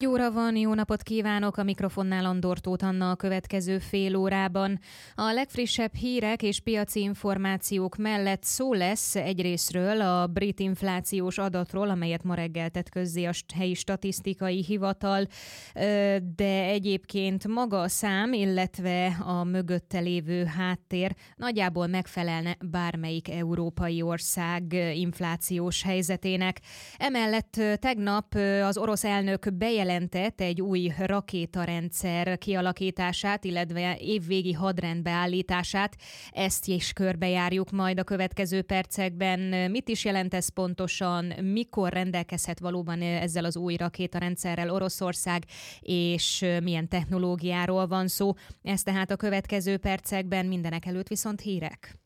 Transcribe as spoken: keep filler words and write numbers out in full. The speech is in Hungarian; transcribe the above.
Jóra van, jó napot kívánok! A mikrofonnál Andor Tóth Anna a következő fél órában. A legfrissebb hírek és piaci információk mellett szó lesz egyrészről a brit inflációs adatról, amelyet ma reggel tett közzé a helyi statisztikai hivatal, de egyébként maga a szám, illetve a mögötte lévő háttér nagyjából megfelelne bármelyik európai ország inflációs helyzetének. Emellett tegnap az orosz elnök bejelentett egy új rakétarendszer kialakítását, illetve évvégi hadrend beállítását. Ezt is körbejárjuk majd a következő percekben. Mit is jelent ez pontosan, mikor rendelkezhet valóban ezzel az új rakétarendszerrel Oroszország, és milyen technológiáról van szó. Ez tehát a következő percekben, mindenek előtt viszont hírek.